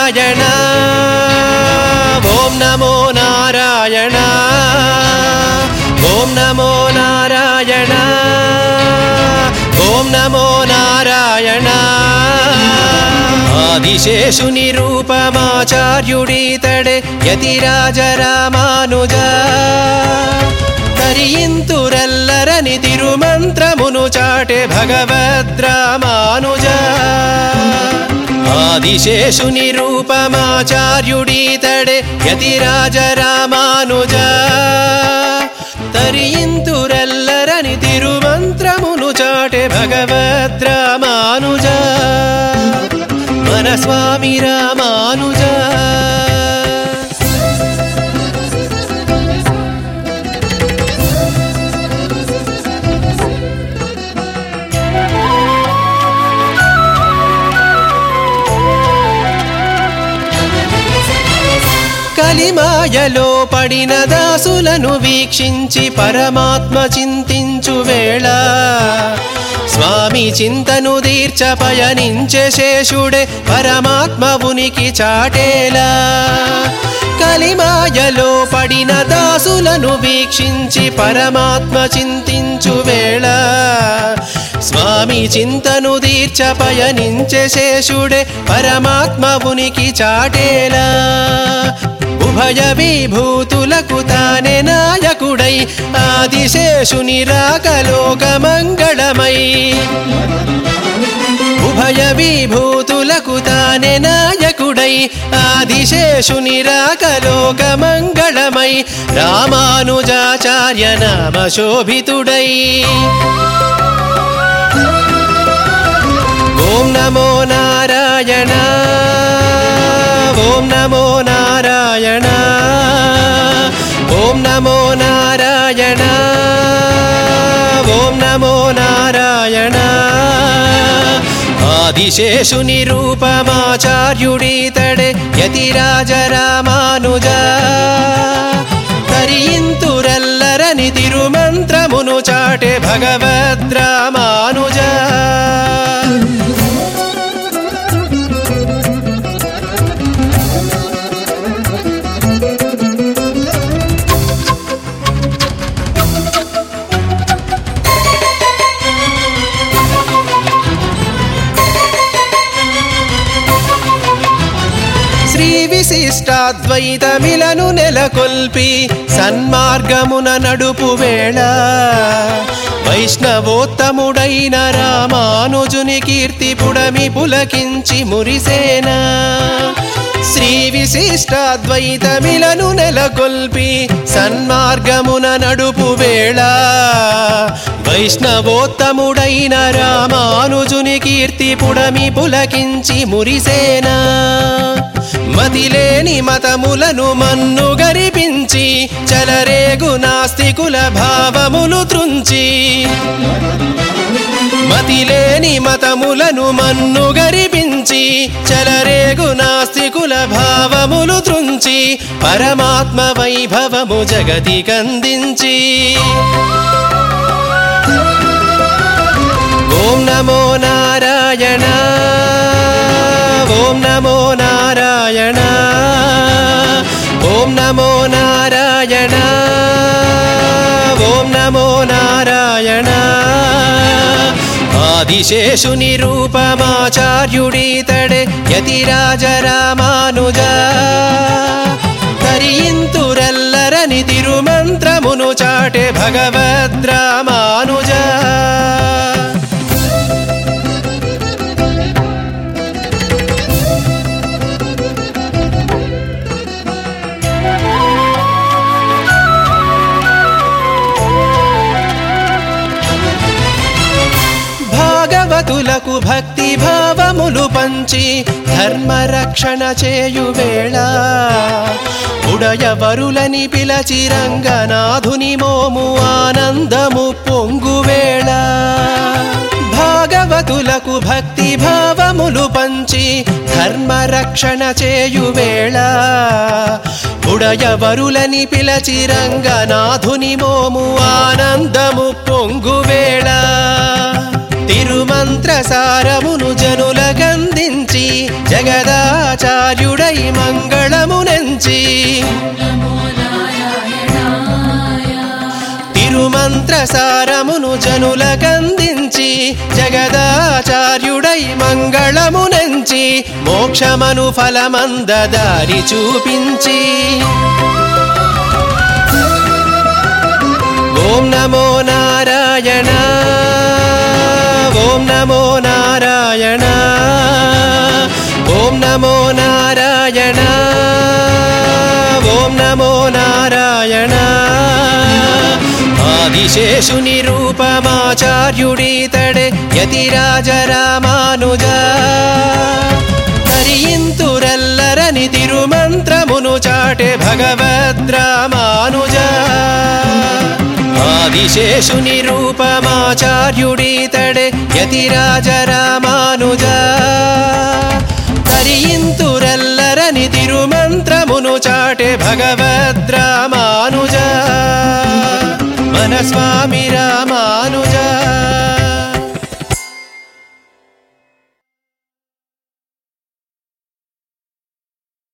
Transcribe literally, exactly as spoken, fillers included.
నారాయణ ఓం నమో నారాయణ ఓం నమో నారాయణ ఓం నమో నారాయణ ఆదిశేషుని రూపమాచార్యుడీతడే యతిరాజ రామానుజ తరింతురెల్లరని తిరుమంత్రమును చాటే భగవద్రామానుజ ఆదిశేషుని రూపమాచార్యుడీతడే యతిరాజ రామానుజ తరింతురెల్లరని తిరుమంత్రమును చాటే భగవద్రామానుజ మన స్వామి రామానుజ కలిమాయలో పడిన దాసులను వీక్షించి పరమాత్మ చింతించు వేళ స్వామి చింతను తీర్చ పయనించే శేషుడే పరమాత్మ ఉనికి చాటేలా కలిమాయలో పడిన దాసులను వీక్షించి పరమాత్మ చింతించు వేళ స్వామి చింతను తీర్చ పయనించే శేషుడే పరమాత్మ ఉనికి చాటేలా ఉభయ విభూతులకు తానే నాయకుడై ఆదిశేషుని రాకలోక మంగళమై ఉభయ విభూతులకు తానే నాయకుడై ఆదిశేషుని రాకలోక మంగళమై రామానుజాచార్య నామ శోభితుడై ఓం నమో నారాయణ ఓం నమో నారాయణ ఓం నమో నారాయణ ఓం నమో నారాయణ ఆదిశేషుని రూపమాచార్యుడీతడే యతిరాజ రామానుజ తరింతురెల్లరని తిరుమంత్రమును చాటే భగవద్రామానుజ విశిష్టాద్వైతమిలను నెలకొల్పి సన్మార్గమున నడుపు వేళ వైష్ణవోత్తముడైన రామానుజుని కీర్తి పుడమి పులకించి మురిసేనా శ్రీ విశిష్టాద్వైతమిలను నెలకొల్పి సన్మార్గమున నడుపు వేళ వైష్ణవోత్తముడైన రామానుజుని కీర్తి పుడమి పులకించి మురిసేనా మతిలేని మతములను మన్ను గరిపించి చలరేగు నాస్తికుల భావములు త్రుంచి మతిలేని మతములను మన్ను గరిపించి చలరేగు నాస్తికుల భావములు త్రుంచి పరమాత్మ వైభవము జగతి కందించి ఓం నమో నారాయణ ఓం నమో నారాయణ ఓం నమో నారాయణ ఓం నమో నారాయణ ఆదిశేషుని రూపమాచార్యుడీతడే యతిరాజ రామానుజ తరింతురెల్లరని తిరుమంత్రమును చాటే భగవద్రామానుజ భగవతులకు భక్తి భావములు పంచి ధర్మరక్షణ చేయు వేళ ఉడయవరులని పిలచి రంగనాథుని మోము ఆనందము పొంగు వేళ భాగవతులకు భక్తి భావములు పంచి ధర్మరక్షణ చేయు వేళ ఉడయవరులని పిలచి రంగనాథుని మోము ఆనందము పొంగు వేళ తిరుమంత్ర సారమును జనులకందించి జగదాచార్యుడై మంగళమునెంచి తిరుమంత్ర సారమును జనులకందించి జగదాచార్యుడై మంగళమునెంచి మోక్షమను ఫలమంద దారి చూపించి ఓం నమో నారాయణ ఓం నమో నారాయణ ఓం నమో నారాయణ ఓం నమో నారాయణ ఆదిశేషుని రూపమాచార్యుడీతడే యతిరాజ రామానుజ హరియింతురెల్లరని తిరుమంత్రమును చాటే భగవద్రామానుజ ఆదిశేషుని రూపమాచార్యుడీతడే యతిరాజ రామానుజ హరియింతురెల్లరని తిరుమంత్రమును చాటే భగవద్రామానుజ మన స్వామి రామానుజ